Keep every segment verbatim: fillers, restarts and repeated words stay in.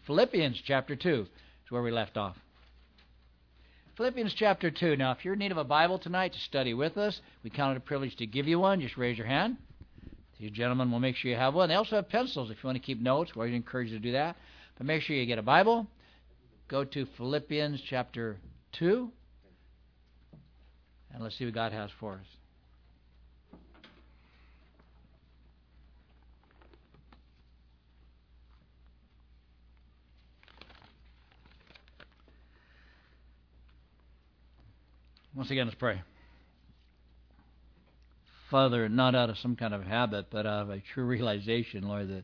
Philippians chapter two is where we left off. Philippians chapter two. Now, if you're in need of a Bible tonight to study with us, we count it a privilege to give you one. Just raise your hand. You gentlemen will make sure you have one. They also have pencils if you want to keep notes. We're going to encourage you to do that. But make sure you get a Bible. Go to Philippians chapter two. And let's see what God has for us. Once again, let's pray. Father, not out of some kind of habit, but out of a true realization, Lord, that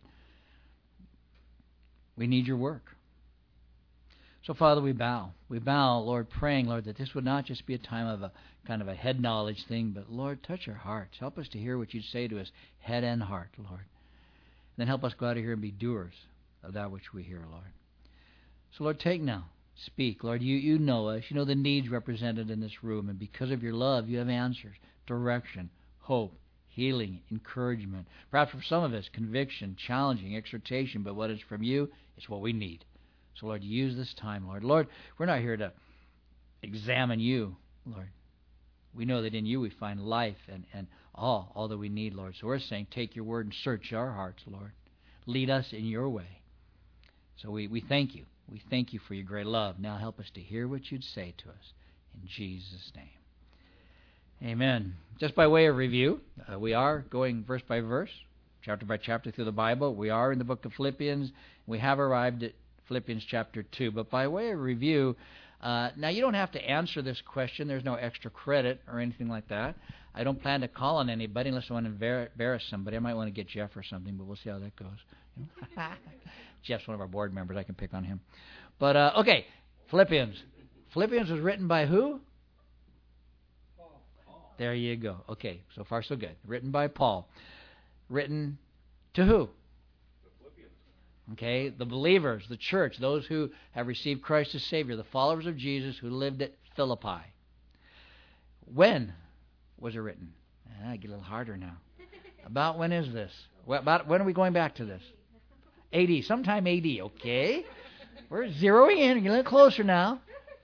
we need your work. So, Father, we bow. We bow, Lord, praying, Lord, that this would not just be a time of a kind of a head knowledge thing, but, Lord, touch our hearts. Help us to hear what you say to us, head and heart, Lord. And then help us go out of here and be doers of that which we hear, Lord. So, Lord, take now. Speak. Lord, you, you know us. You know the needs represented in this room. And because of your love, you have answers, direction, hope, healing, encouragement. Perhaps for some of us, conviction, challenging, exhortation. But what is from you is what we need. So, Lord, use this time, Lord. Lord, we're not here to examine you, Lord. We know that in you we find life and, and all, all that we need, Lord. So we're saying take your word and search our hearts, Lord. Lead us in your way. So we, we thank you. We thank you for your great love. Now help us to hear what you'd say to us. In Jesus' name. Amen. Just by way of review, uh, we are going verse by verse, chapter by chapter through the Bible. We are in the book of Philippians. We have arrived at Philippians chapter two. But by way of review, uh, now you don't have to answer this question. There's no extra credit or anything like that. I don't plan to call on anybody unless I want to embarrass somebody. I might want to get Jeff or something, but we'll see how that goes. Jeff's one of our board members. I can pick on him. But, uh, okay, Philippians. Philippians was written by who? Paul. There you go. Okay, so far so good. Written by Paul. Written to who? The Philippians. Okay, the believers, the church, those who have received Christ as Savior, the followers of Jesus who lived at Philippi. When was it written? Ah, I get a little harder now. About when is this? About when are we going back to this? A D, sometime A D, okay. We're zeroing in, getting a little closer now.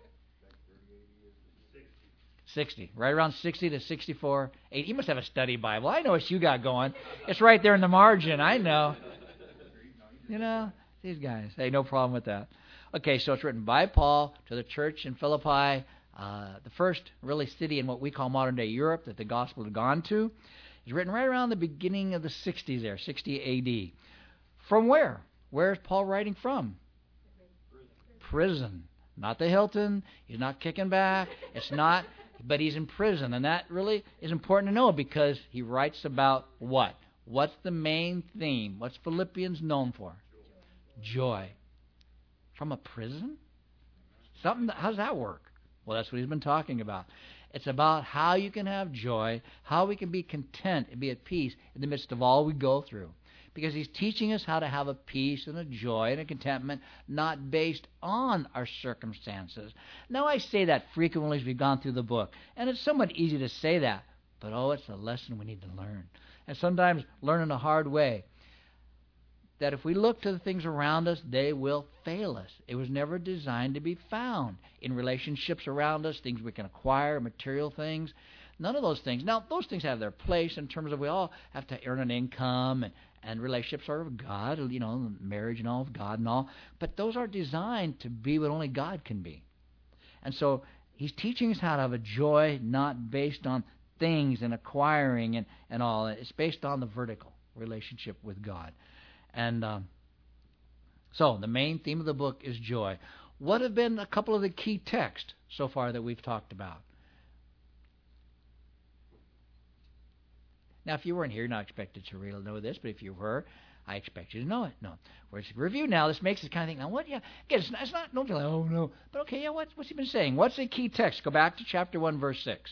sixty, right around sixty to sixty-four. eighty. You must have a study Bible. I know what you got going. It's right there in the margin, I know. You know, these guys. Hey, no problem with that. Okay, so it's written by Paul to the church in Philippi, uh, the first really city in what we call modern-day Europe that the gospel had gone to. It's written right around the beginning of the sixties there, sixty A D. From where? Where is Paul writing from? Prison. Not the Hilton. He's not kicking back. It's not, but he's in prison. And that really is important to know because he writes about what? What's the main theme? What's Philippians known for? Joy. From a prison? Something. That, how does that work? Well, that's what he's been talking about. It's about how you can have joy, how we can be content and be at peace in the midst of all we go through. Because he's teaching us how to have a peace and a joy and a contentment not based on our circumstances. Now, I say that frequently as we've gone through the book, and it's somewhat easy to say that, but oh, it's a lesson we need to learn. And sometimes learn in a hard way. That if we look to the things around us, they will fail us. It was never designed to be found in relationships around us, things we can acquire, material things. None of those things. Now, those things have their place in terms of we all have to earn an income and, and relationships are of God, you know, marriage and all of God and all. But those are designed to be what only God can be. And so he's teaching us how to have a joy not based on things and acquiring and, and all. It's based on the vertical relationship with God. And um, so the main theme of the book is joy. What have been a couple of the key texts so far that we've talked about? Now, if you weren't here, you're not expected to really know this, but if you were, I expect you to know it. No. Whereas review now, this makes us kind of think, now what? Yeah, again, it's not, it's not don't feel like, oh no. But okay, yeah, what, what's he been saying? What's the key text? Go back to chapter one, verse six.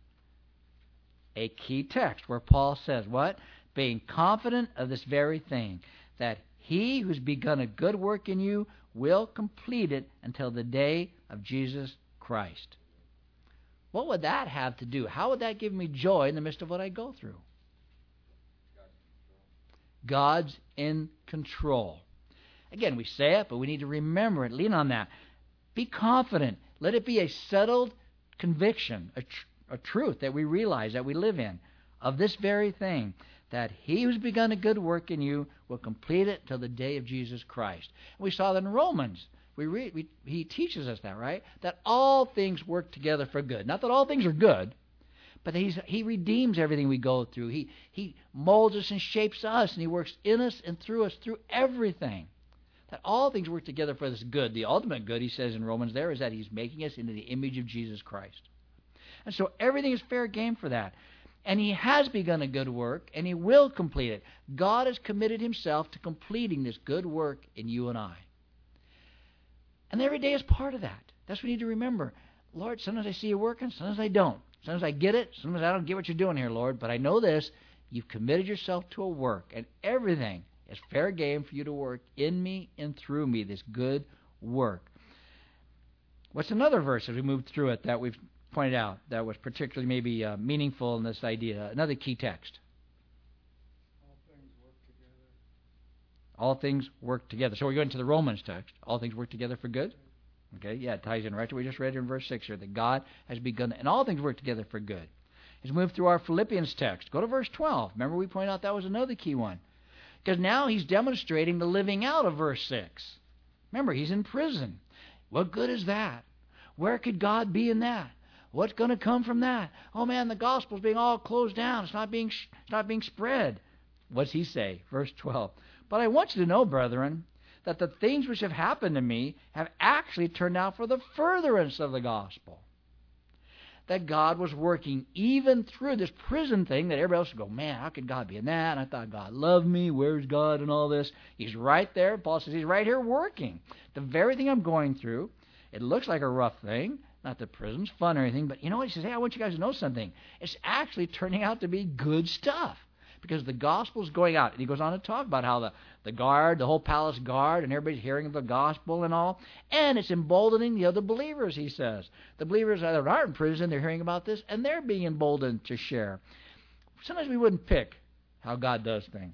A key text where Paul says, what? Being confident of this very thing, that he who's begun a good work in you will complete it until the day of Jesus Christ. What would that have to do? How would that give me joy in the midst of what I go through? God's in control. Again, we say it, but we need to remember it. Lean on that. Be confident. Let it be a settled conviction, a, tr- a truth that we realize, that we live in, of this very thing, that he who's begun a good work in you will complete it till the day of Jesus Christ. We saw that in Romans. We, read, we He teaches us that, right? That all things work together for good. Not that all things are good, but he's, he redeems everything we go through. He, he molds us and shapes us, and he works in us and through us through everything. That all things work together for this good. The ultimate good, he says in Romans there, is that he's making us into the image of Jesus Christ. And so everything is fair game for that. And he has begun a good work, and he will complete it. God has committed himself to completing this good work in you and I. And every day is part of that. That's what we need to remember. Lord, sometimes I see you working, sometimes I don't. Sometimes I get it, sometimes I don't get what you're doing here, Lord. But I know this, you've committed yourself to a work, and everything is fair game for you to work in me and through me, this good work. What's another verse as we move through it that we've pointed out that was particularly maybe uh, meaningful in this idea? Another key text. All things work together. All things work together. So we're going to the Romans text. All things work together for good. Okay, yeah, it ties in right to what we just read in verse six here, that God has begun, and all things work together for good. As we move through our Philippians text, go to verse twelve. Remember we pointed out that was another key one. Because now he's demonstrating the living out of verse six. Remember, he's in prison. What good is that? Where could God be in that? What's going to come from that? Oh man, the gospel's being all closed down. It's not being it's not being spread. What's he say? Verse twelve. But I want you to know, brethren, that the things which have happened to me have actually turned out for the furtherance of the gospel. That God was working even through this prison thing that everybody else would go, man, how could God be in that? And I thought God loved me. Where's God and all this? He's right there. Paul says he's right here working. The very thing I'm going through, it looks like a rough thing. Not that prison's fun or anything, but you know what? He says, hey, I want you guys to know something. It's actually turning out to be good stuff. Because the gospel's going out. And he goes on to talk about how the, the guard, the whole palace guard, and everybody's hearing of the gospel and all. And it's emboldening the other believers, he says. The believers that aren't in prison, they're hearing about this, and they're being emboldened to share. Sometimes we wouldn't pick how God does things.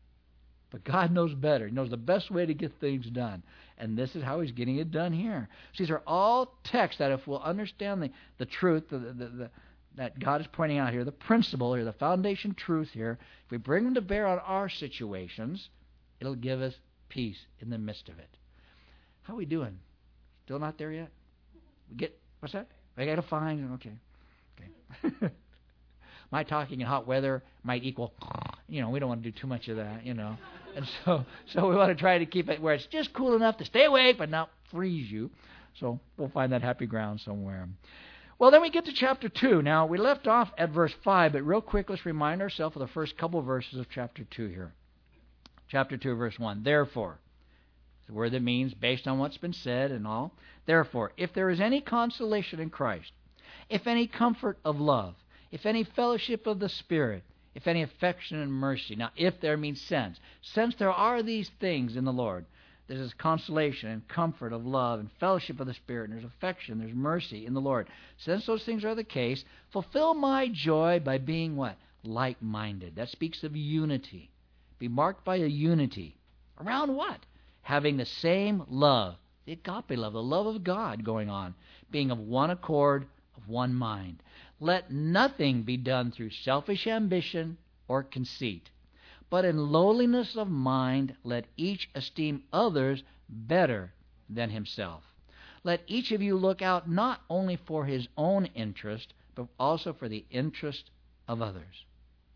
But God knows better. He knows the best way to get things done. And this is how he's getting it done here. So these are all texts that if we'll understand the, the truth, the, the, the that God is pointing out here, the principle here, the foundation truth here, if we bring them to bear on our situations, it'll give us peace in the midst of it. How are we doing? Still not there yet? We get, what's that? I got to find, okay. Okay. My talking in hot weather might equal, you know, we don't want to do too much of that, you know. And so, so we want to try to keep it where it's just cool enough to stay awake but not freeze you. So we'll find that happy ground somewhere. Well, then we get to chapter two. Now, we left off at verse five, but real quick, let's remind ourselves of the first couple of verses of chapter two here. Chapter two, verse one. Therefore, the word that means based on what's been said and all. Therefore, if there is any consolation in Christ, if any comfort of love, if any fellowship of the Spirit, if any affection and mercy. Now, if there means since. Since there are these things in the Lord, there's consolation and comfort of love and fellowship of the Spirit, and there's affection, there's mercy in the Lord. Since those things are the case, fulfill my joy by being what? Like-minded. That speaks of unity. Be marked by a unity. Around what? Having the same love, the agape love, the love of God going on, being of one accord, of one mind. Let nothing be done through selfish ambition or conceit, but in lowliness of mind, let each esteem others better than himself. Let each of you look out not only for his own interest, but also for the interest of others.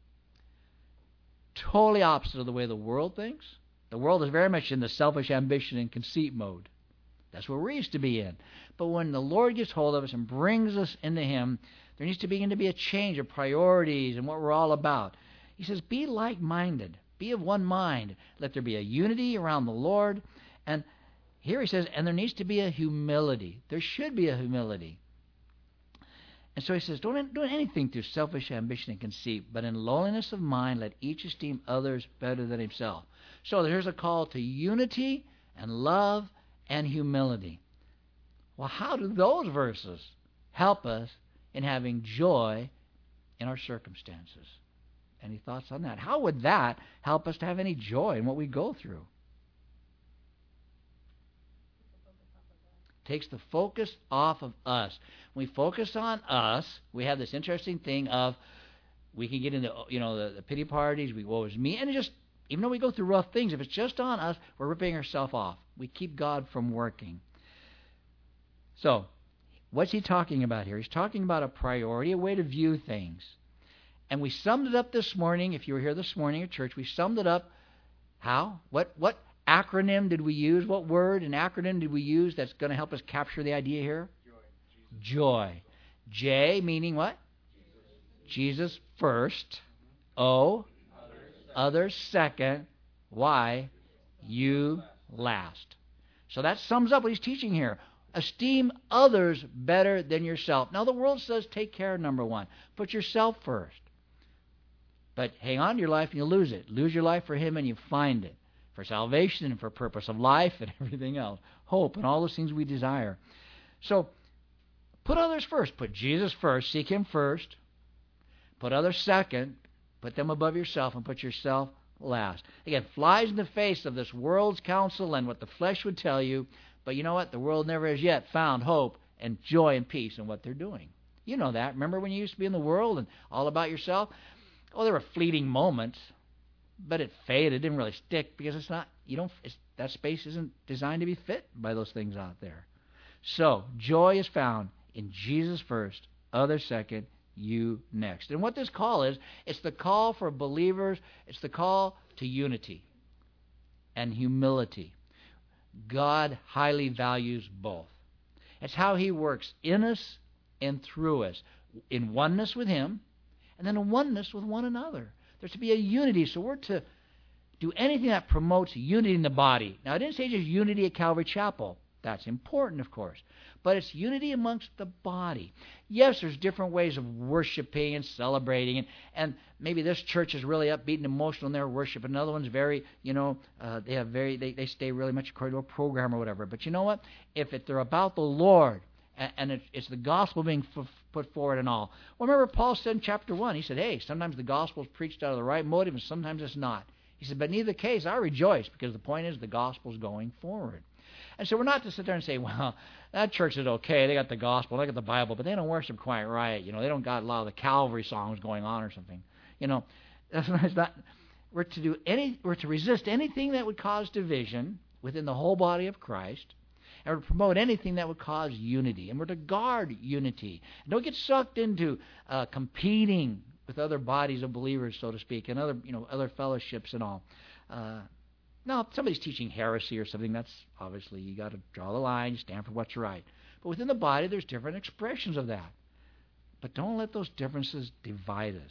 Totally opposite of the way the world thinks. The world is very much in the selfish ambition and conceit mode. That's what we used to be in. But when the Lord gets hold of us and brings us into him, there needs to begin to be a change of priorities and what we're all about. He says, be like-minded. Be of one mind. Let there be a unity around the Lord. And here he says, and there needs to be a humility. There should be a humility. And so he says, don't do anything through selfish ambition and conceit, but in lowliness of mind, let each esteem others better than himself. So there's a call to unity and love and humility. Well, how do those verses help us in having joy in our circumstances? Any thoughts on that? How would that help us to have any joy in what we go through? takes the focus off of us. When we focus on us, we have this interesting thing of we can get into, you know, the, the pity parties, we woe is me, and it just, even though we go through rough things, if it's just on us, we're ripping ourselves off. We keep God from working. So, what's he talking about here? He's talking about a priority, a way to view things. And we summed it up this morning. If you were here this morning at church, we summed it up. How? What what acronym did we use? What word and acronym did we use that's going to help us capture the idea here? Joy. Joy. J meaning what? Jesus, Jesus first. O, others, others second. Y, you last. So that sums up what he's teaching here. Esteem others better than yourself. Now the world says take care, number one. Put yourself first. But hang on to your life and you lose it. Lose your life for him and you find it. For salvation and for purpose of life and everything else. Hope and all those things we desire. So put others first. Put Jesus first. Seek him first. Put others second. Put them above yourself and put yourself last. Again, flies in the face of this world's counsel and what the flesh would tell you. But you know what? The world never has yet found hope and joy and peace in what they're doing. You know that. Remember when you used to be in the world and all about yourself? Oh, there were fleeting moments, but it faded. It didn't really stick because it's not, you don't, it's, that space isn't designed to be fit by those things out there. So, joy is found in Jesus first, others second, you next. And what this call is, it's the call for believers, it's the call to unity and humility. God highly values both. It's how he works in us and through us, in oneness with him, and then a oneness with one another. There's to be a unity, so we're to do anything that promotes unity in the body. Now, I didn't say just unity at Calvary Chapel. That's important, of course. But it's unity amongst the body. Yes, there's different ways of worshiping and celebrating, and, and maybe this church is really upbeat and emotional in their worship. Another one's very, you know, uh, they have very, they, they stay really much according to a program or whatever. But you know what? If it, they're about the Lord, and, and it's, it's the gospel being f- put forward and all. Well, remember Paul said in chapter one, he said, hey, sometimes the gospel is preached out of the right motive, and sometimes it's not. He said, but in either case, I rejoice, because the point is the gospel's going forward. And so we're not to sit there and say, well, that church is okay. They got the gospel, they got the Bible, but they don't worship quite right. You know, they don't got a lot of the Calvary songs going on or something. You know, that's not, it's not. We're to do any. We're to resist anything that would cause division within the whole body of Christ, and we're to promote anything that would cause unity. And we're to guard unity. And don't get sucked into uh, competing with other bodies of believers, so to speak, and other, you know, other fellowships and all. Uh, Now, if somebody's teaching heresy or something, that's obviously you got to draw the line, you stand for what's right. But within the body, there's different expressions of that. But don't let those differences divide us.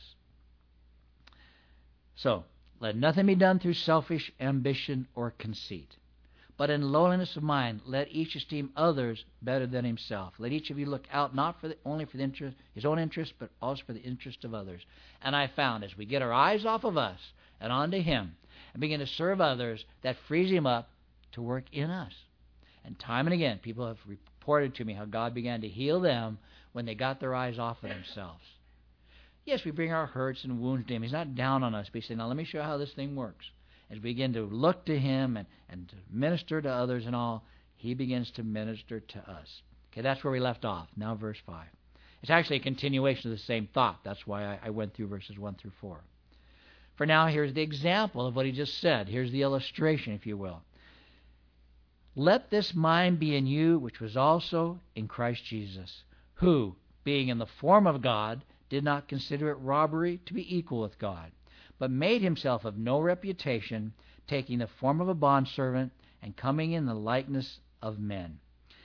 So, let nothing be done through selfish ambition or conceit, but in lowliness of mind, let each esteem others better than himself. Let each of you look out not for the, only for the interest, his own interest, but also for the interest of others. And I found, as we get our eyes off of us and onto him, and begin to serve others, that frees him up to work in us. And time and again, people have reported to me how God began to heal them when they got their eyes off of themselves. Yes, we bring our hurts and wounds to him. He's not down on us, but he said, now let me show you how this thing works. As we begin to look to him and, and to minister to others and all, he begins to minister to us. Okay, that's where we left off. Now verse five. It's actually a continuation of the same thought. That's why I, I went through verses one through four. For now, here's the example of what he just said. Here's the illustration, if you will. Let this mind be in you, which was also in Christ Jesus, who, being in the form of God, did not consider it robbery to be equal with God, but made himself of no reputation, taking the form of a bondservant and coming in the likeness of men.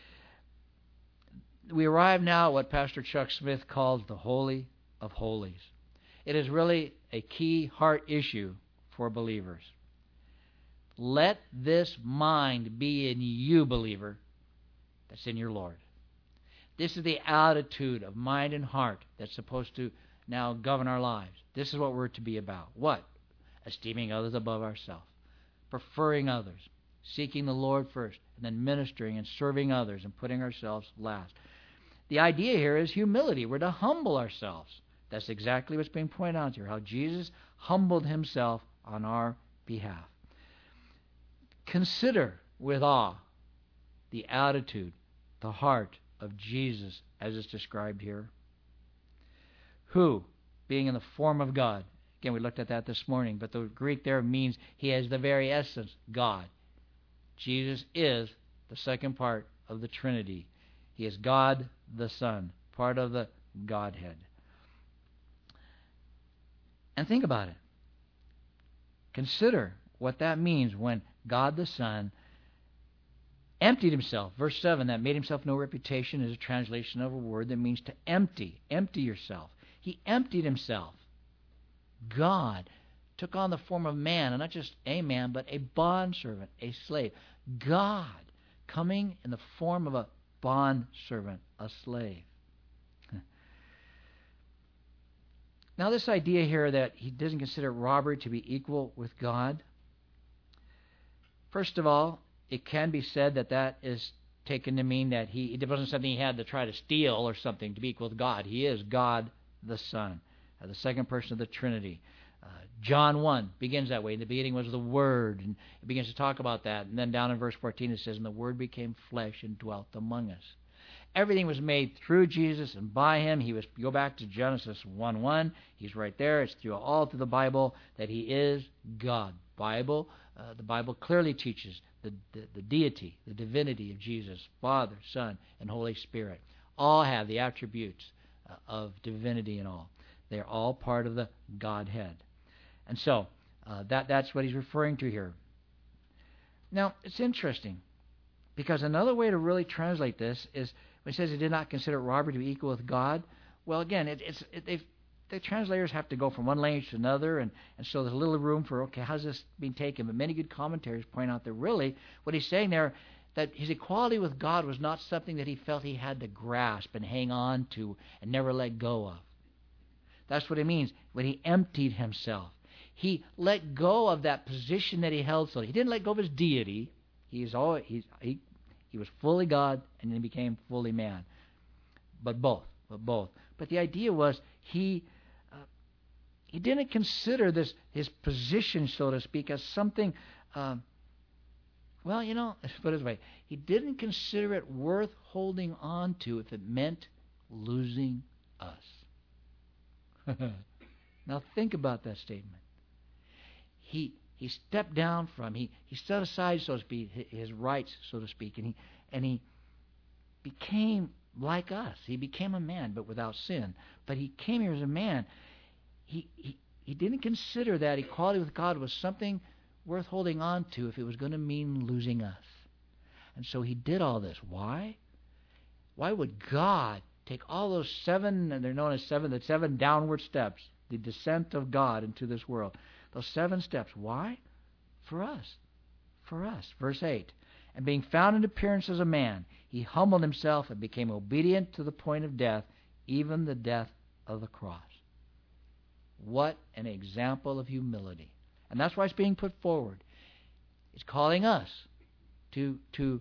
We arrive now at what Pastor Chuck Smith calls the Holy of Holies. It is really a key heart issue for believers. Let this mind be in you, believer, that's in your Lord. This is the attitude of mind and heart that's supposed to now govern our lives. This is what we're to be about. What? Esteeming others above ourselves. Preferring others. Seeking the Lord first. And then ministering and serving others and putting ourselves last. The idea here is humility. We're to humble ourselves. That's exactly what's being pointed out here. How Jesus humbled himself on our behalf. Consider with awe the attitude the heart of Jesus as is described here. Who, being in the form of God, again we looked at that this morning, but the Greek there means he has the very essence, God. Jesus is the second part of the Trinity. He is God the Son, part of the Godhead. And think about it. Consider what that means when God the Son emptied himself. Verse seven, that made himself no reputation, is a translation of a word that means to empty. Empty yourself. He emptied himself. God took on the form of man, and not just a man, but a bondservant, a slave. God coming in the form of a bondservant, a slave. Now, this idea here that he doesn't consider robbery to be equal with God, first of all, it can be said that that is taken to mean that he it wasn't something he had to try to steal or something to be equal with God. He is God the Son, uh, the second person of the Trinity. Uh, John one begins that way. In the beginning was the Word, and it begins to talk about that. And then down in verse fourteen it says, and the Word became flesh and dwelt among us. Everything was made through Jesus and by him. He was, go back to Genesis one one. He's right there. It's through all through the Bible that he is God. Bible, uh, the Bible clearly teaches the, the, the deity, the divinity of Jesus, Father, Son, and Holy Spirit. All have the attributes uh, of divinity and all. They're all part of the Godhead. And so, uh, that that's what he's referring to here. Now, it's interesting, because another way to really translate this is when he says he did not consider robbery to be equal with God. Well, again, it, it's it, they've, the translators have to go from one language to another, and, and so there's a little room for, okay, how's this being taken? But many good commentaries point out that really what he's saying there, that his equality with God was not something that he felt he had to grasp and hang on to and never let go of. That's what it means when he emptied himself. He let go of that position that he held. So he didn't let go of his deity. He's always, he's, he he was fully God and then he became fully man. But both, but both. But the idea was he uh, he didn't consider this his position, so to speak, as something. Um, well, you know, let's put it this way: he didn't consider it worth holding on to if it meant losing us. Now think about that statement. He he stepped down from, he, he set aside, so to speak, his rights, so to speak, and he and he became like us. He became a man, but without sin. But he came here as a man. He he, he didn't consider that equality with God was something worth holding on to if it was going to mean losing us. And so he did all this. Why? Why would God take all those seven, and they're known as seven, the seven downward steps, the descent of God into this world? Those seven steps. Why? For us. For us. Verse eight. And being found in appearance as a man, he humbled himself and became obedient to the point of death, even the death of the cross. What an example of humility. And that's why it's being put forward. It's calling us to, to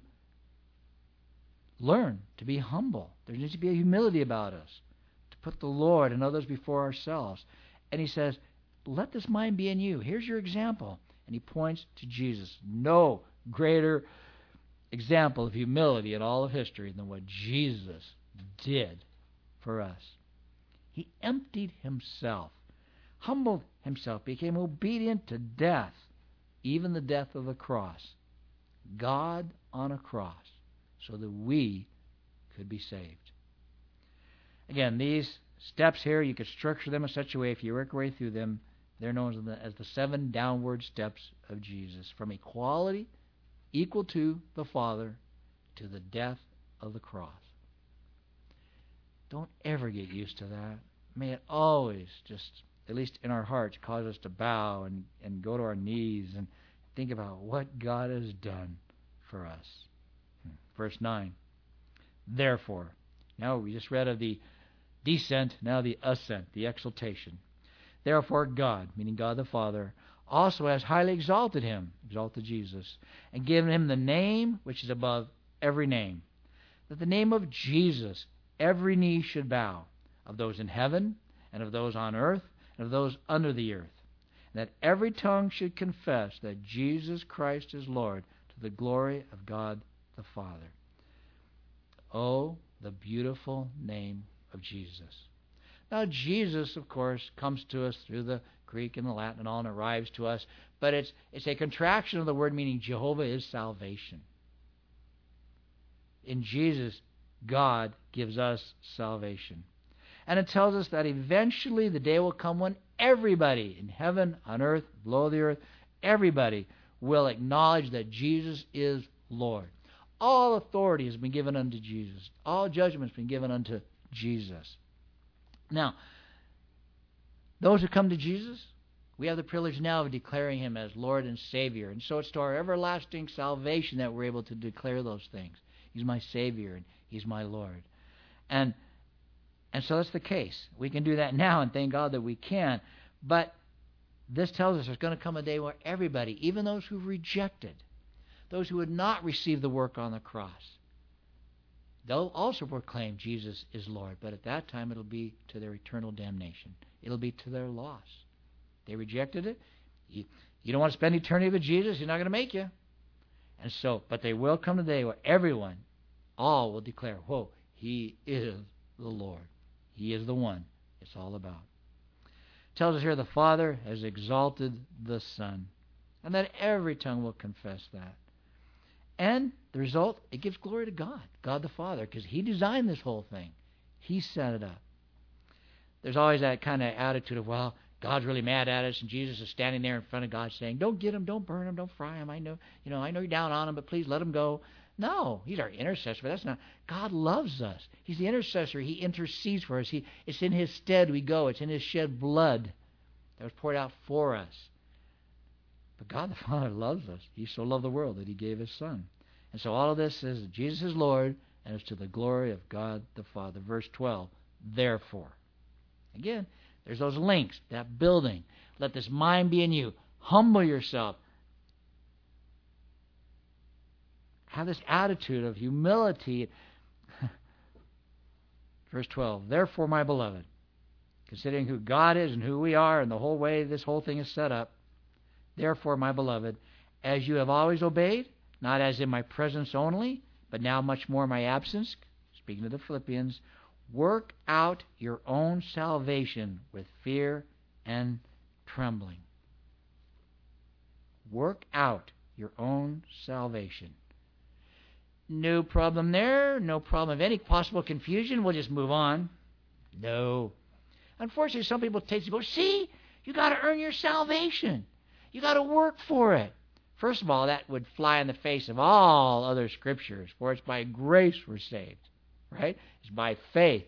learn to be humble. There needs to be a humility about us, to put the Lord and others before ourselves. And he says, let this mind be in you. Here's your example. And he points to Jesus. No greater example of humility in all of history than what Jesus did for us. He emptied himself, humbled himself, became obedient to death, even the death of the cross. God on a cross, so that we could be saved. Again, these steps here, you could structure them in such a way, if you work your way through them, they're known as the, as the seven downward steps of Jesus, from equality equal to the Father to the death of the cross. Don't ever get used to that. May it always just, at least in our hearts, cause us to bow and, and go to our knees and think about what God has done for us. Verse nine. Therefore, now we just read of the descent, now the ascent, the exaltation. Therefore God, meaning God the Father, also has highly exalted him, exalted Jesus, and given him the name which is above every name, that the name of Jesus every knee should bow, of those in heaven, and of those on earth, and of those under the earth, and that every tongue should confess that Jesus Christ is Lord, to the glory of God the Father. Oh, the beautiful name of Jesus. Now, Jesus, of course, comes to us through the Greek and the Latin and all, and arrives to us. But it's it's a contraction of the word meaning Jehovah is salvation. In Jesus, God gives us salvation. And it tells us that eventually the day will come when everybody in heaven, on earth, below the earth, everybody will acknowledge that Jesus is Lord. All authority has been given unto Jesus. All judgment has been given unto Jesus. Now, those who come to Jesus, we have the privilege now of declaring Him as Lord and Savior. And so it's to our everlasting salvation that we're able to declare those things. He's my Savior and He's my Lord. And and so that's the case. We can do that now, and thank God that we can. But this tells us there's going to come a day where everybody, even those who rejected, those who would not receive the work on the cross, they'll also proclaim Jesus is Lord. But at that time, it'll be to their eternal damnation. It'll be to their loss. They rejected it. You, you don't want to spend eternity with Jesus, He's not going to make you. And so, but they will come to the day where everyone, all will declare, whoa, He is the Lord. He is the one it's all about. It tells us here the Father has exalted the Son, and that every tongue will confess that. And the result, it gives glory to God, God the Father, because He designed this whole thing. He set it up. There's always that kind of attitude of, well, God's really mad at us, and Jesus is standing there in front of God saying, don't get him, don't burn him, don't fry him. I know, you know, I know you're down on him, but please let him go. No, He's our intercessor, but that's not. God loves us. He's the intercessor. He intercedes for us. He, it's in His stead we go. It's in His shed blood that was poured out for us. But God the Father loves us. He so loved the world that He gave His Son. And so all of this is Jesus is Lord, and it's to the glory of God the Father. Verse twelve, therefore. Again, there's those links, that building. Let this mind be in you. Humble yourself. Have this attitude of humility. Verse twelve, therefore, my beloved, considering who God is and who we are and the whole way this whole thing is set up, therefore, my beloved, as you have always obeyed, not as in my presence only, but now much more in my absence, speaking to the Philippians, work out your own salvation with fear and trembling. Work out your own salvation. No problem there. No problem of any possible confusion. We'll just move on. No. Unfortunately, some people take and go, see, you got to earn your salvation. You got to work for it. First of all, that would fly in the face of all other scriptures. For it's by grace we're saved. Right? It's by faith.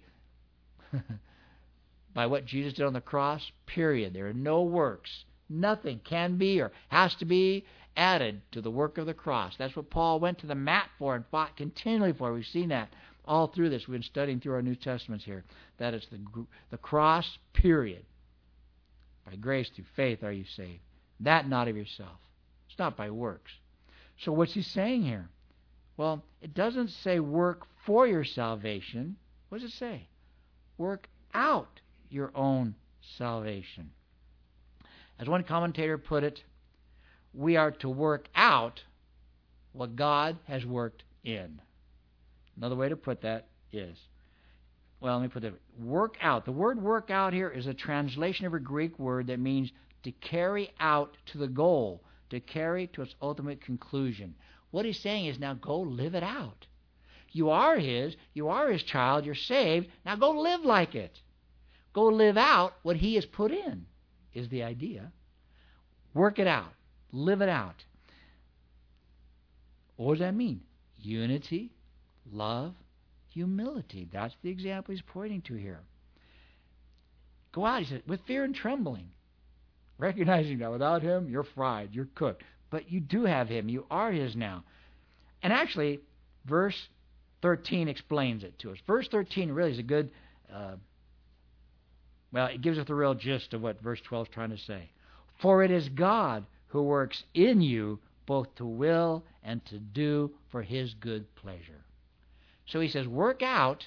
By what Jesus did on the cross, period. There are no works. Nothing can be or has to be added to the work of the cross. That's what Paul went to the mat for and fought continually for. We've seen that all through this. We've been studying through our New Testaments here. That is the, the cross, period. By grace through faith are you saved. That not of yourself. It's not by works. So what's he saying here? Well, it doesn't say work for your salvation. What does it say? Work out your own salvation. As one commentator put it, we are to work out what God has worked in. Another way to put that is, well, let me put it, work out. The word work out here is a translation of a Greek word that means to carry out to the goal, to carry to its ultimate conclusion. What he's saying is, now go live it out. You are His, you are His child, you're saved, now go live like it. Go live out what He has put in, is the idea. Work it out. Live it out. What does that mean? Unity, love, humility. That's the example he's pointing to here. Go out, he said, with fear and trembling. Recognizing that without Him, you're fried, you're cooked. But you do have Him. You are His now. And actually, verse thirteen explains it to us. Verse thirteen really is a good, uh, well, it gives us the real gist of what verse twelve is trying to say. For it is God who works in you both to will and to do for His good pleasure. So he says, work out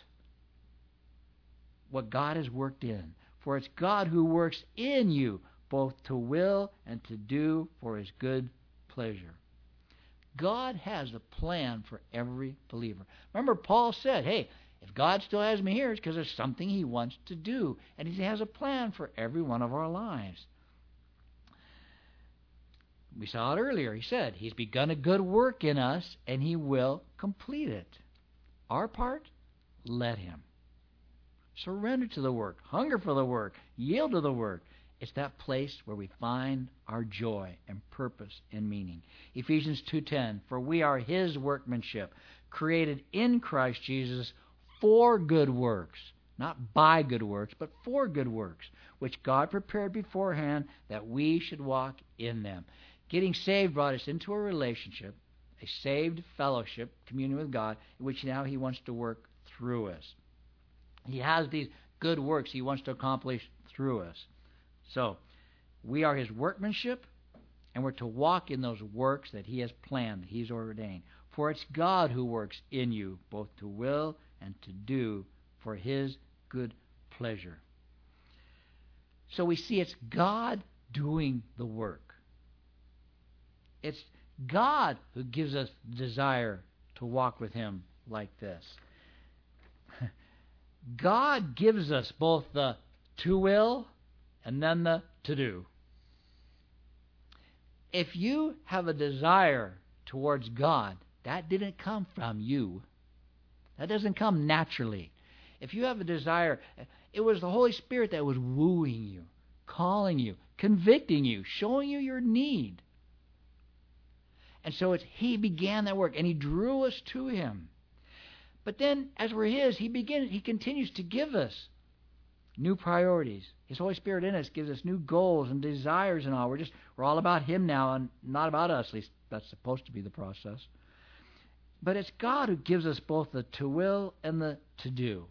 what God has worked in. For it's God who works in you both to will and to do for His good pleasure. God has a plan for every believer. Remember, Paul said, hey, if God still has me here, it's because there's something He wants to do. And He has a plan for every one of our lives. We saw it earlier. He said, He's begun a good work in us, and He will complete it. Our part, let Him. Surrender to the work. Hunger for the work. Yield to the work. It's that place where we find our joy and purpose and meaning. Ephesians two ten, for we are His workmanship, created in Christ Jesus for good works, not by good works, but for good works, which God prepared beforehand that we should walk in them. Getting saved brought us into a relationship, a saved fellowship, communion with God, in which now He wants to work through us. He has these good works He wants to accomplish through us. So, we are His workmanship, and we're to walk in those works that He has planned, that He's ordained. For it's God who works in you, both to will and to do for His good pleasure. So we see it's God doing the work. It's God who gives us desire to walk with Him like this. God gives us both the to will and then the to do. If you have a desire towards God, that didn't come from you. That doesn't come naturally. If you have a desire, it was the Holy Spirit that was wooing you, calling you, convicting you, showing you your need. And so it's He began that work, and He drew us to Him. But then, as we're His, He begins, He continues to give us new priorities. His Holy Spirit in us gives us new goals and desires and all. We're just we're all about Him now and not about us. At least that's supposed to be the process. But it's God who gives us both the to will and the to do.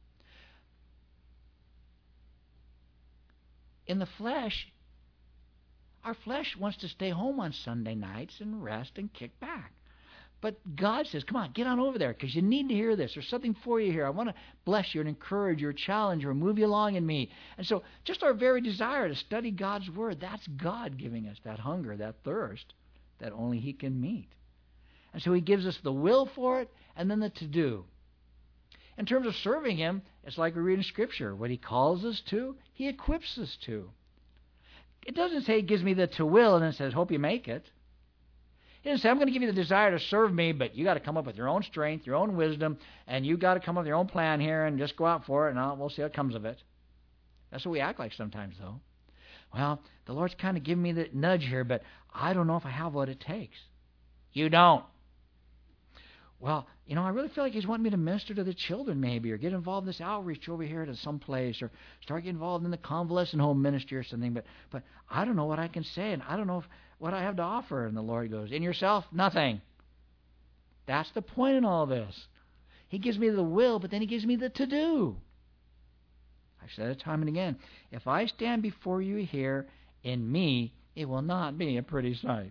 In the flesh, our flesh wants to stay home on Sunday nights and rest and kick back. But God says, come on, get on over there because you need to hear this. There's something for you here. I want to bless you and encourage you or challenge you or move you along in me. And so just our very desire to study God's Word, that's God giving us that hunger, that thirst that only He can meet. And so He gives us the will for it and then the to-do. In terms of serving Him, it's like we read in Scripture. What He calls us to, He equips us to. It doesn't say He gives me the to-will and then says, hope you make it. He doesn't say, I'm going to give you the desire to serve me, but you got to come up with your own strength, your own wisdom, and you got to come up with your own plan here and just go out for it, and I'll, we'll see what comes of it. That's what we act like sometimes, though. Well, the Lord's kind of giving me the nudge here, but I don't know if I have what it takes. You don't. Well, you know, I really feel like He's wanting me to minister to the children maybe, or get involved in this outreach over here to some place, or start getting involved in the convalescent home ministry or something, but but I don't know what I can say, and I don't know if, what I have to offer. And the Lord goes, in yourself, nothing. That's the point in all this. He gives me the will, but then He gives me the to-do. I've said it time and again. If I stand before you here in me, it will not be a pretty sight.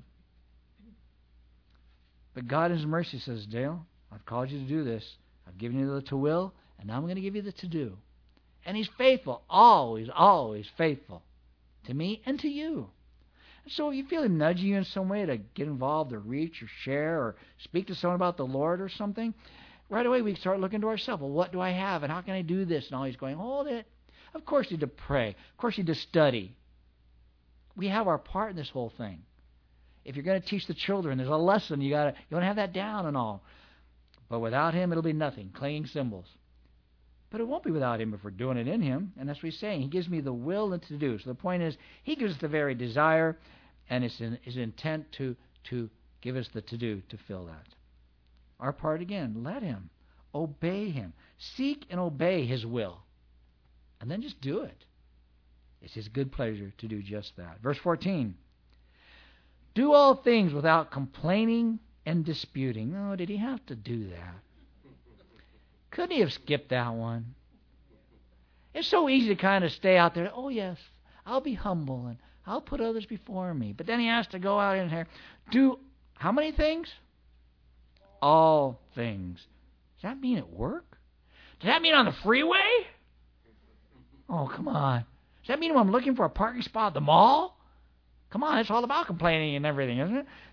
But God in His mercy says, Dale, I've called you to do this. I've given you the to-will, and now I'm going to give you the to-do. And He's faithful, always, always faithful to me and to you. And so if you feel Him nudging you in some way to get involved or reach or share or speak to someone about the Lord or something, right away we start looking to ourselves. Well, what do I have, and how can I do this? And all He's going, hold it. Of course you need to pray. Of course you need to study. We have our part in this whole thing. If you're going to teach the children, there's a lesson. You got to you want to have that down and all. But without Him, it'll be nothing, clanging cymbals. But it won't be without Him if we're doing it in Him. And that's what He's saying. He gives me the will and to do. So the point is, He gives us the very desire, and it's in His intent to, to give us the to-do to fill that. Our part again, let Him. Obey Him. Seek and obey His will. And then just do it. It's His good pleasure to do just that. Verse fourteen. Do all things without complaining and disputing. Oh, did He have to do that? Couldn't He have skipped that one? It's so easy to kind of stay out there. Oh, yes, I'll be humble and I'll put others before me. But then He has to go out in here. Do how many things? All things. Does that mean at work? Does that mean on the freeway? Oh, come on. Does that mean when I'm looking for a parking spot at the mall? Come on, it's all about complaining and everything, isn't it?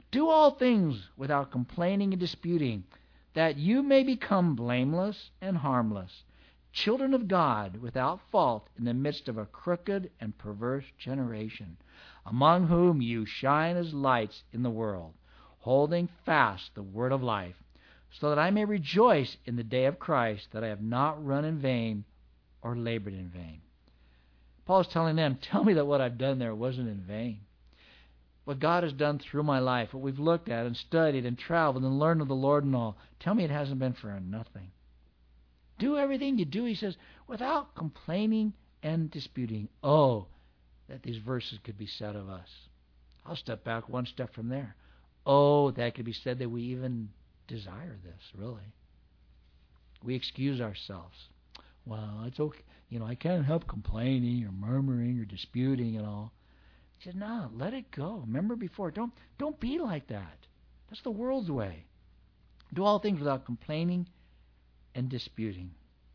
Do all things without complaining and disputing, that you may become blameless and harmless, children of God without fault in the midst of a crooked and perverse generation, among whom you shine as lights in the world, holding fast the word of life, so that I may rejoice in the day of Christ, that I have not run in vain or labored in vain. Paul's telling them, tell me that what I've done there wasn't in vain. What God has done through my life, what we've looked at and studied and traveled and learned of the Lord and all, tell me it hasn't been for nothing. Do everything you do, he says, without complaining and disputing. Oh, that these verses could be said of us. I'll step back one step from there. Oh, that could be said that we even desire this, really. We excuse ourselves. Well, it's okay. You know, I can't help complaining or murmuring or disputing and all. He said, no, let it go. Remember before, don't don't be like that. That's the world's way. Do all things without complaining and disputing,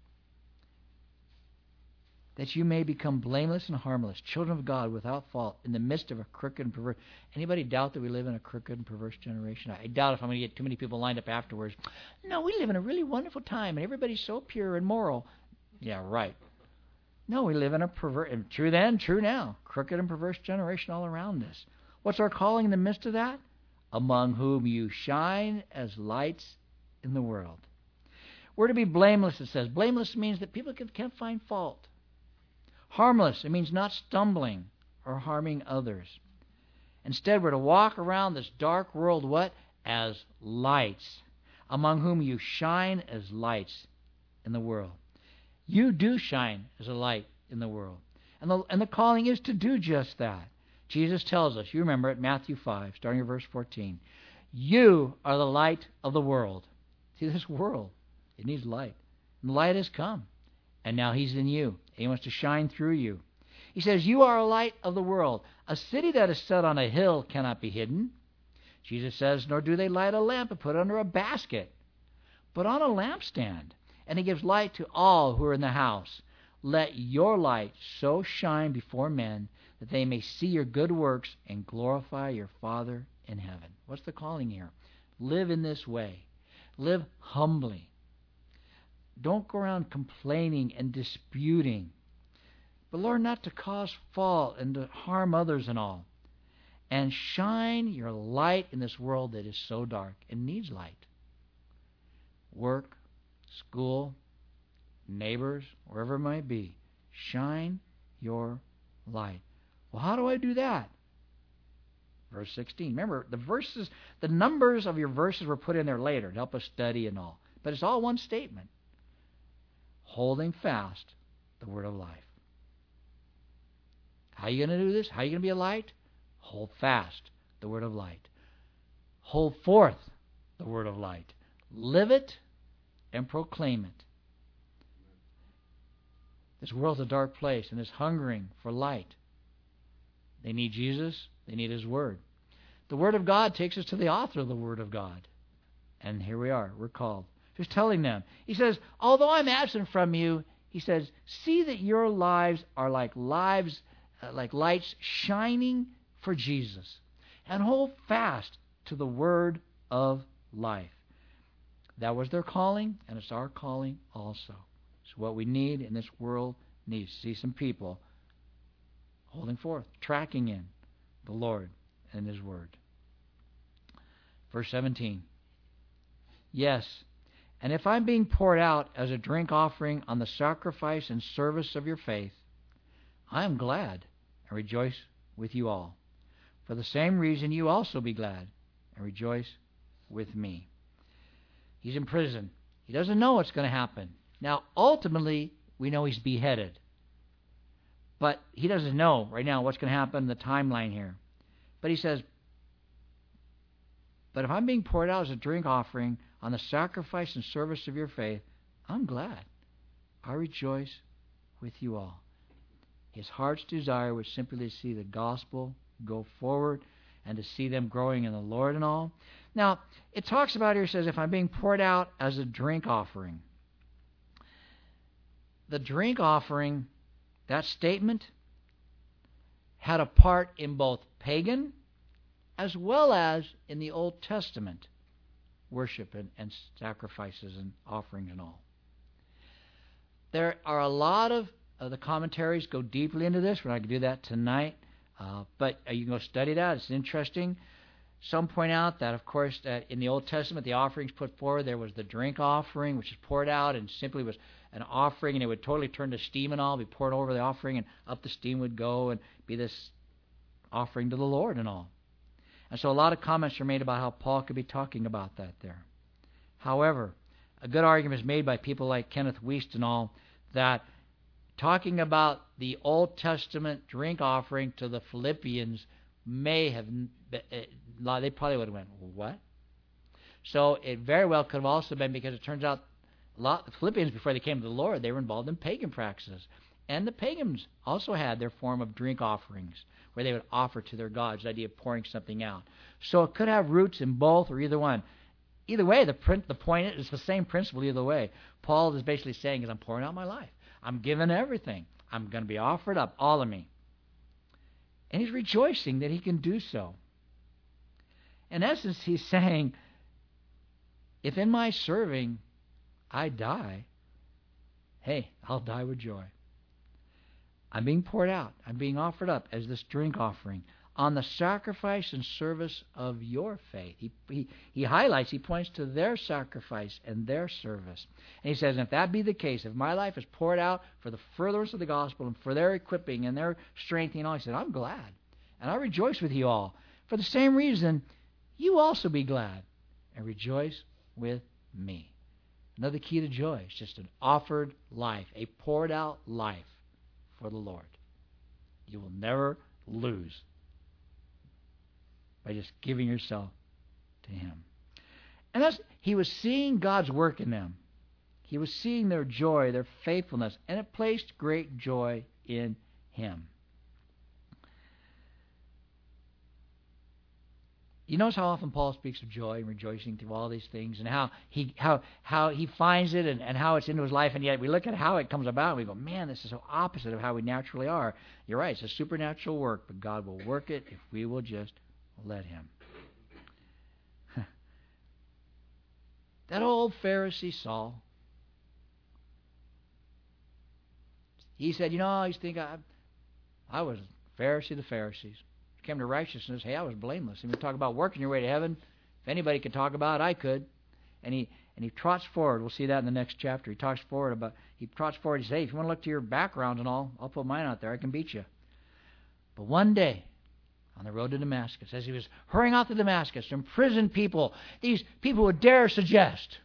that you may become blameless and harmless, children of God without fault, in the midst of a crooked and perverse. Anybody doubt that we live in a crooked and perverse generation? I doubt if I'm going to get too many people lined up afterwards. No, we live in a really wonderful time, and everybody's so pure and moral. Yeah, right. No, we live in a perverse, true then, true now, crooked and perverse generation all around us. What's our calling in the midst of that? Among whom you shine as lights in the world. We're to be blameless, it says. Blameless means that people can, can't find fault. Harmless, it means not stumbling or harming others. Instead, we're to walk around this dark world, what? As lights, among whom you shine as lights in the world. You do shine as a light in the world. And the, and the calling is to do just that. Jesus tells us, you remember it, Matthew five, starting at verse fourteen. You are the light of the world. See, this world, it needs light. And the light has come. And now he's in you. He wants to shine through you. He says, you are a light of the world. A city that is set on a hill cannot be hidden. Jesus says, nor do they light a lamp and put it under a basket, but on a lampstand. And he gives light to all who are in the house. Let your light so shine before men that they may see your good works and glorify your Father in heaven. What's the calling here? Live in this way. Live humbly. Don't go around complaining and disputing. But Lord, not to cause fault and to harm others and all. And shine your light in this world that is so dark and needs light. Work, school, neighbors, wherever it might be. Shine your light. Well, how do I do that? Verse sixteen. Remember, the verses, the numbers of your verses were put in there later to help us study and all. But it's all one statement. Holding fast the word of life. How are you going to do this? How are you going to be a light? Hold fast the word of light. Hold forth the word of light. Live it and proclaim it. This world's a dark place and is hungering for light. They need Jesus. They need His Word. The Word of God takes us to the author of the Word of God. And here we are. We're called. Just telling them. He says, although I'm absent from you, he says, see that your lives are like lives, uh, like lights shining for Jesus. And hold fast to the Word of life. That was their calling, and it's our calling also. It's what we need in this world needs to see some people holding forth, tracking in the Lord and His Word. Verse seventeen. Yes, and if I'm being poured out as a drink offering on the sacrifice and service of your faith, I am glad and rejoice with you all. For the same reason you also be glad and rejoice with me. He's in prison. He doesn't know what's going to happen. Now, ultimately, we know he's beheaded. But he doesn't know right now what's going to happen in the timeline here. But he says, but if I'm being poured out as a drink offering on the sacrifice and service of your faith, I'm glad. I rejoice with you all. His heart's desire was simply to see the gospel go forward and to see them growing in the Lord and all. Now, it talks about here, it says, if I'm being poured out as a drink offering. The drink offering, that statement, had a part in both pagan as well as in the Old Testament worship and, and sacrifices and offerings and all. There are a lot of uh, the commentaries go deeply into this. We're not going to do that tonight, uh, but uh, you can go study that. It's interesting. Some point out that, of course, that in the Old Testament, the offerings put forward, there was the drink offering, which is poured out and simply was an offering, and it would totally turn to steam and all, be poured over the offering, and up the steam would go and be this offering to the Lord and all. And so a lot of comments are made about how Paul could be talking about that there. However, a good argument is made by people like Kenneth Wuest and all that talking about the Old Testament drink offering to the Philippians may have, they probably would have went, what? So it very well could have also been because it turns out a lot the Philippians, before they came to the Lord, they were involved in pagan practices. And the pagans also had their form of drink offerings where they would offer to their gods, the idea of pouring something out. So it could have roots in both or either one. Either way, the print, the point is it's the same principle either way. Paul is basically saying is I'm pouring out my life. I'm giving everything. I'm going to be offered up, all of me. And he's rejoicing that he can do so. In essence, he's saying, if in my serving I die, hey, I'll die with joy. I'm being poured out. I'm being offered up as this drink offering on the sacrifice and service of your faith. He, he, he highlights, he points to their sacrifice and their service. And he says, if that be the case, if my life is poured out for the furtherance of the gospel and for their equipping and their strengthening and all, he said, I'm glad. And I rejoice with you all. For the same reason, you also be glad and rejoice with me. Another key to joy is just an offered life, a poured out life for the Lord. You will never lose by just giving yourself to Him. And that's, he was seeing God's work in them. He was seeing their joy, their faithfulness, and it placed great joy in him. You notice how often Paul speaks of joy and rejoicing through all these things, and how he how how he finds it and, and how it's into his life, and yet we look at how it comes about and we go, man, this is so opposite of how we naturally are. You're right, it's a supernatural work, but God will work it if we will just let Him. That old Pharisee Saul, he said, you know, I used to think I, I was a Pharisee of the Pharisees. Came to righteousness, hey, I was blameless. And we talk about working your way to heaven. If anybody could talk about it, I could. And he and he trots forward. We'll see that in the next chapter. He talks forward about he trots forward. He says, hey, if you want to look to your background and all, I'll put mine out there. I can beat you. But one day, on the road to Damascus, as he was hurrying out to Damascus to imprison people, these people would dare suggest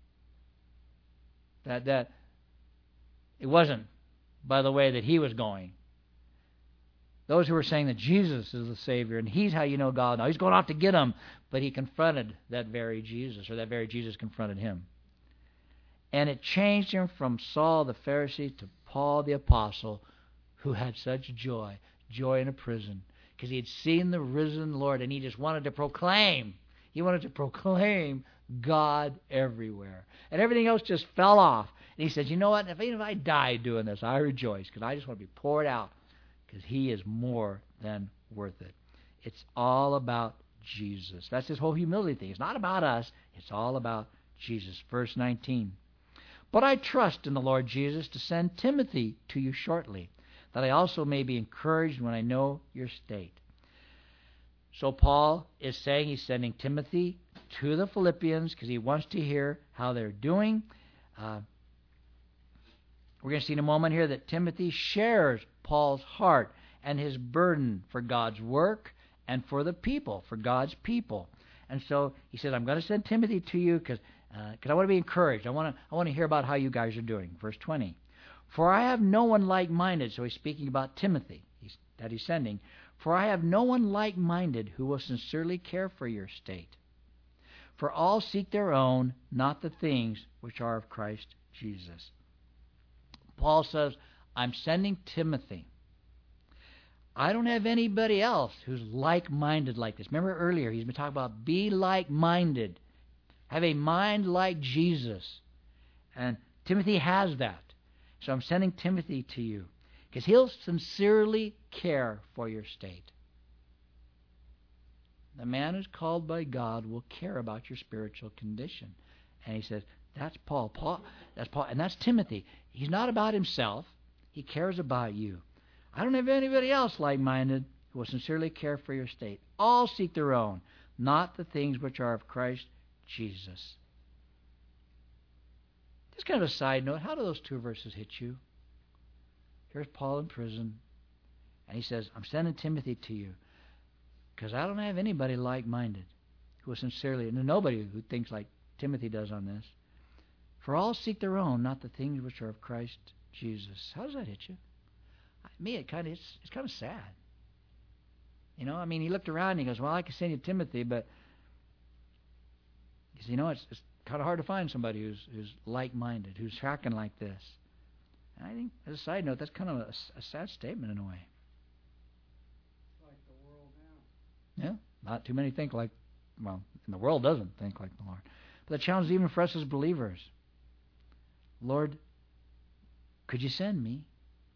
that that it wasn't by the way that he was going. Those who were saying that Jesus is the Savior and He's how you know God. Now He's going off to get them, but he confronted that very Jesus, or that very Jesus confronted him. And it changed him from Saul the Pharisee to Paul the Apostle, who had such joy, joy in a prison, because he had seen the risen Lord and he just wanted to proclaim. He wanted to proclaim God everywhere. And everything else just fell off. And he said, you know what, if, even if I die doing this, I rejoice, because I just want to be poured out. Because He is more than worth it. It's all about Jesus. That's His whole humility thing. It's not about us. It's all about Jesus. Verse nineteen. But I trust in the Lord Jesus to send Timothy to you shortly, that I also may be encouraged when I know your state. So Paul is saying he's sending Timothy to the Philippians because he wants to hear how they're doing. Uh, we're going to see in a moment here that Timothy shares Paul's heart and his burden for God's work and for the people, for God's people. And so he says, I'm going to send Timothy to you because uh, I want to be encouraged. I want to I want to hear about how you guys are doing. Verse twenty. For I have no one like-minded. So he's speaking about Timothy he's, that he's sending. For I have no one like-minded who will sincerely care for your state. For all seek their own, not the things which are of Christ Jesus. Paul says, I'm sending Timothy. I don't have anybody else who's like-minded like this. Remember earlier, he's been talking about be like-minded. Have a mind like Jesus. And Timothy has that. So I'm sending Timothy to you because he'll sincerely care for your state. The man who's called by God will care about your spiritual condition. And he says, that's Paul. Paul, that's Paul, and that's Timothy. He's not about himself. He cares about you. I don't have anybody else like-minded who will sincerely care for your state. All seek their own, not the things which are of Christ Jesus. Just kind of a side note, how do those two verses hit you? Here's Paul in prison, and he says, I'm sending Timothy to you because I don't have anybody like-minded who will sincerely, and nobody who thinks like Timothy does on this. For all seek their own, not the things which are of Christ Jesus. How does that hit you? Me, it kind of it's, it's kind of sad. You know, I mean, he looked around and he goes, well, I can send you Timothy, but he said, you know, it's, it's kind of hard to find somebody who's who's like-minded, who's tracking like this. And I think, as a side note, that's kind of a, a sad statement in a way. It's like the world now. Yeah, not too many think like, well, and the world doesn't think like the Lord. But the challenge is even for us as believers. Lord, could you send me?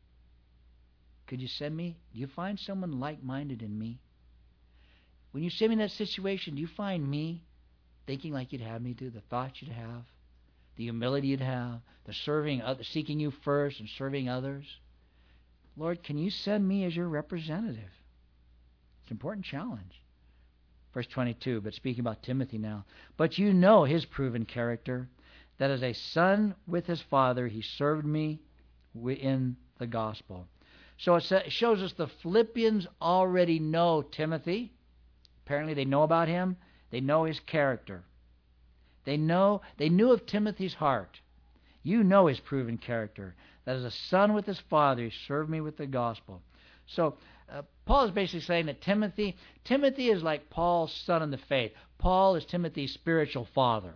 Could you send me? Do you find someone like-minded in me? When you send me in that situation, do you find me thinking like you'd have me do, the thoughts you'd have, the humility you'd have, the serving, other, seeking you first and serving others? Lord, can you send me as your representative? It's an important challenge. Verse twenty-two, but speaking about Timothy now. But you know his proven character, that as a son with his father, he served me in the gospel. So it shows us the Philippians already know Timothy. Apparently they know about him. They know his character. They know they knew of Timothy's heart. You know his proven character. That as a son with his father, he served me with the gospel. So uh, Paul is basically saying that Timothy, Timothy is like Paul's son in the faith. Paul is Timothy's spiritual father.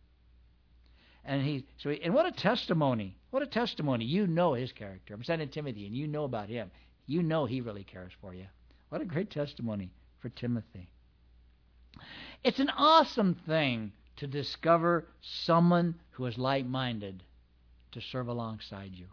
And he, so he, and what a testimony! What a testimony! You know his character. I'm sending Timothy, and you know about him. You know he really cares for you. What a great testimony for Timothy! It's an awesome thing to discover someone who is like-minded to serve alongside you.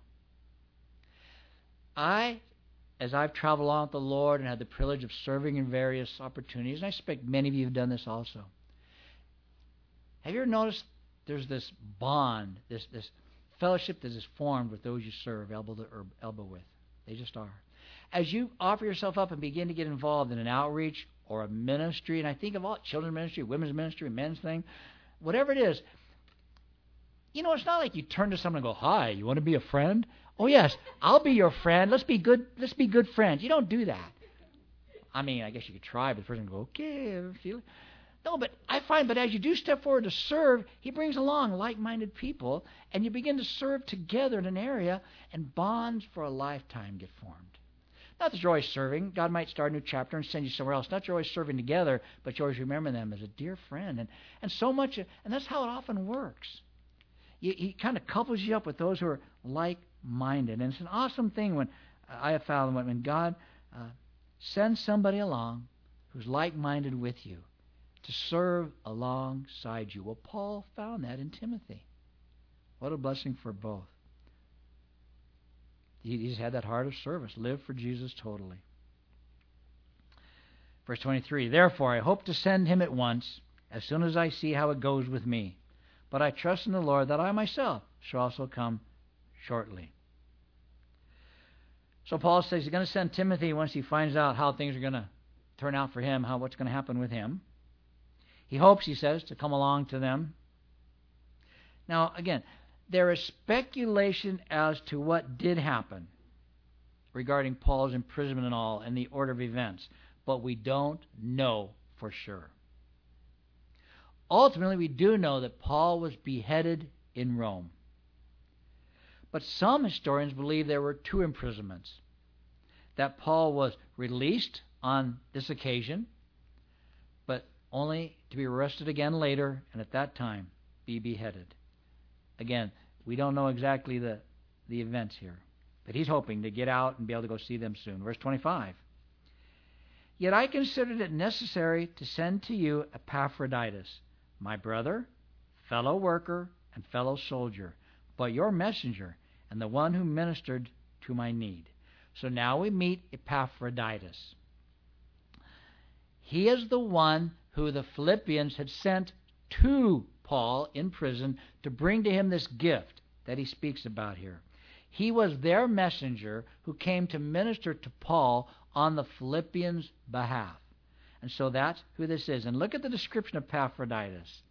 I, as I've traveled along with the Lord and had the privilege of serving in various opportunities, and I expect many of you have done this also. Have you ever noticed? There's this bond, this this fellowship that is formed with those you serve elbow to or elbow with. They just are. As you offer yourself up and begin to get involved in an outreach or a ministry, and I think of all children's ministry, women's ministry, men's thing, whatever it is, you know, it's not like you turn to someone and go, "Hi, you want to be a friend?" "Oh yes, I'll be your friend. Let's be good. Let's be good friends." You don't do that. I mean, I guess you could try, but the person will go, "Okay, I feel it." No, but I find, but as you do step forward to serve, he brings along like-minded people, and you begin to serve together in an area, and bonds for a lifetime get formed. Not that you're always serving. God might start a new chapter and send you somewhere else. Not that you're always serving together, but you always remember them as a dear friend. And, and so much, and that's how it often works. You, he kind of couples you up with those who are like-minded. And it's an awesome thing when uh, I have found when, when God uh, sends somebody along who's like-minded with you, to serve alongside you. Well, Paul found that in Timothy. What a blessing for both. He's had that heart of service. Live for Jesus totally. Verse twenty-three, therefore I hope to send him at once, as soon as I see how it goes with me. But I trust in the Lord that I myself shall also come shortly. So Paul says he's going to send Timothy once he finds out how things are going to turn out for him, how what's going to happen with him. He hopes, he says, to come along to them. Now, again, there is speculation as to what did happen regarding Paul's imprisonment and all and the order of events, but we don't know for sure. Ultimately, we do know that Paul was beheaded in Rome. But some historians believe there were two imprisonments, that Paul was released on this occasion, but only to be arrested again later, and at that time be beheaded. Again, we don't know exactly the, the events here, but he's hoping to get out and be able to go see them soon. Verse twenty-five, yet I considered it necessary to send to you Epaphroditus, my brother, fellow worker, and fellow soldier, but your messenger, and the one who ministered to my need. So now we meet Epaphroditus. He is the one who the Philippians had sent to Paul in prison to bring to him this gift that he speaks about here. He was their messenger who came to minister to Paul on the Philippians' behalf. And so that's who this is. And look at the description of Epaphroditus.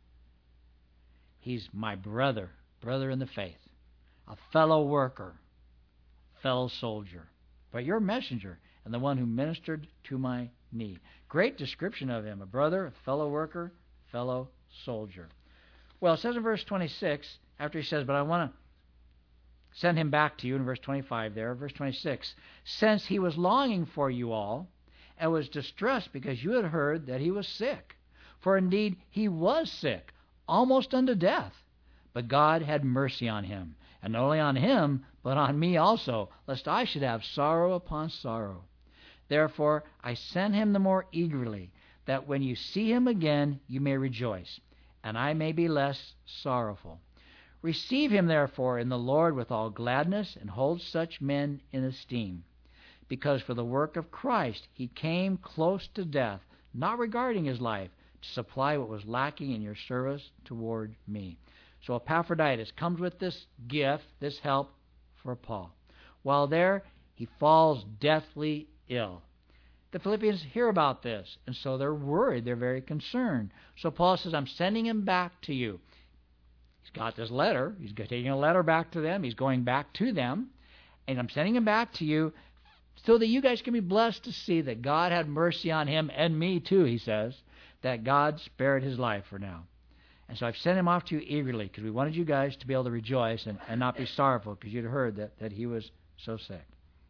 He's my brother, brother in the faith, a fellow worker, fellow soldier, but your messenger and the one who ministered to my need. Great description of him, a brother, a fellow worker, fellow soldier. Well, it says in verse twenty-six, after he says, but I want to send him back to you, in verse twenty-five there, verse twenty-six, since he was longing for you all and was distressed because you had heard that he was sick. For indeed he was sick, almost unto death. But God had mercy on him, and not only on him, but on me also, lest I should have sorrow upon sorrow. Therefore I sent him the more eagerly, that when you see him again you may rejoice, and I may be less sorrowful. Receive him therefore in the Lord with all gladness, and hold such men in esteem. Because for the work of Christ he came close to death, not regarding his life, to supply what was lacking in your service toward me. So Epaphroditus comes with this gift, this help for Paul. While there, he falls deathly ill. The Philippians hear about this, and so they're worried. They're very concerned. So Paul says, I'm sending him back to you. He's got this letter. He's taking a letter back to them. He's going back to them. And I'm sending him back to you so that you guys can be blessed to see that God had mercy on him and me too, he says, that God spared his life for now. And so I've sent him off to you eagerly because we wanted you guys to be able to rejoice and, and not be sorrowful because you'd heard that, that he was so sick.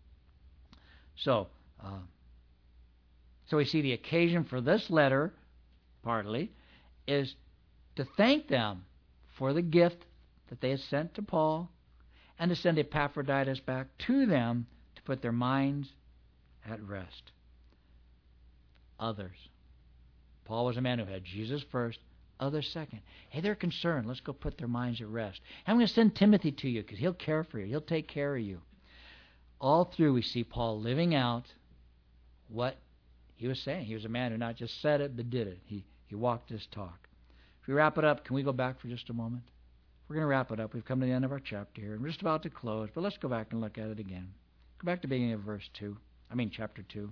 So, uh, so we see the occasion for this letter, partly, is to thank them for the gift that they had sent to Paul and to send Epaphroditus back to them to put their minds at rest. Others. Paul was a man who had Jesus first, others second. Hey, they're concerned. Let's go put their minds at rest. I'm going to send Timothy to you because he'll care for you. He'll take care of you. All through we see Paul living out what he was saying. He was a man who not just said it, but did it. He, he walked his talk. If we wrap it up, can we go back for just a moment? We're going to wrap it up. We've come to the end of our chapter here, and we're just about to close, but let's go back and look at it again. Go back to the beginning of verse two. I mean, chapter two.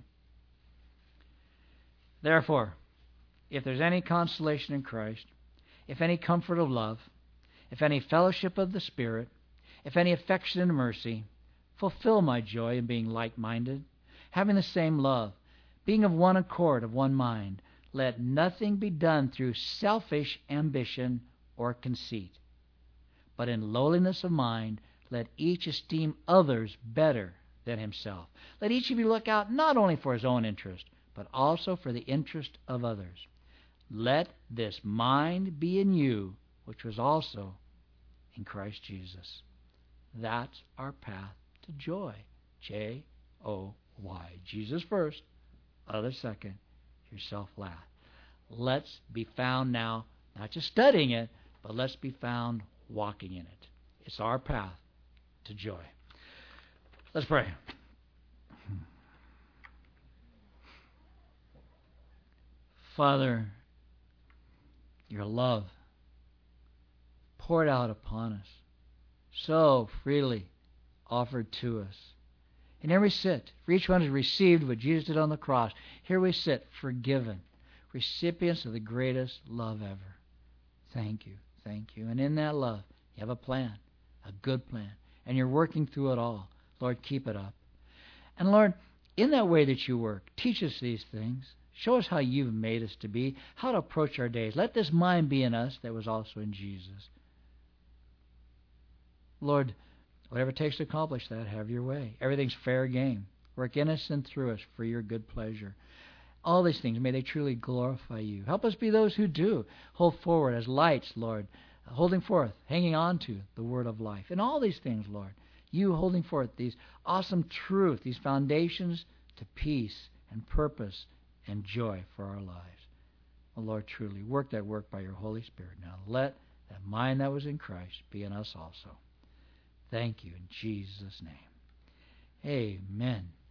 Therefore, if there's any consolation in Christ, if any comfort of love, if any fellowship of the Spirit, if any affection and mercy, fulfill my joy in being like-minded, having the same love, being of one accord, of one mind. Let nothing be done through selfish ambition or conceit, but in lowliness of mind, let each esteem others better than himself. Let each of you look out not only for his own interest, but also for the interest of others. Let this mind be in you, which was also in Christ Jesus. That's our path to joy. J O Y. Jesus first, others second, yourself last. Let's be found now, not just studying it, but let's be found walking in it. It's our path to joy. Let's pray. Father, your love poured out upon us, so freely offered to us. And here we sit. For each one has received what Jesus did on the cross. Here we sit, forgiven, recipients of the greatest love ever. Thank you, thank you. And in that love, you have a plan, a good plan, and you're working through it all. Lord, keep it up. And Lord, in that way that you work, teach us these things. Show us how you've made us to be, how to approach our days. Let this mind be in us that was also in Jesus. Lord, whatever it takes to accomplish that, have your way. Everything's fair game. Work in us and through us for your good pleasure. All these things, may they truly glorify you. Help us be those who do hold forward as lights, Lord, holding forth, hanging on to the word of life. And all these things, Lord, you holding forth these awesome truth, these foundations to peace and purpose and joy for our lives. Oh, Lord, truly, work that work by your Holy Spirit. Now let that mind that was in Christ be in us also. Thank you in Jesus' name. Amen.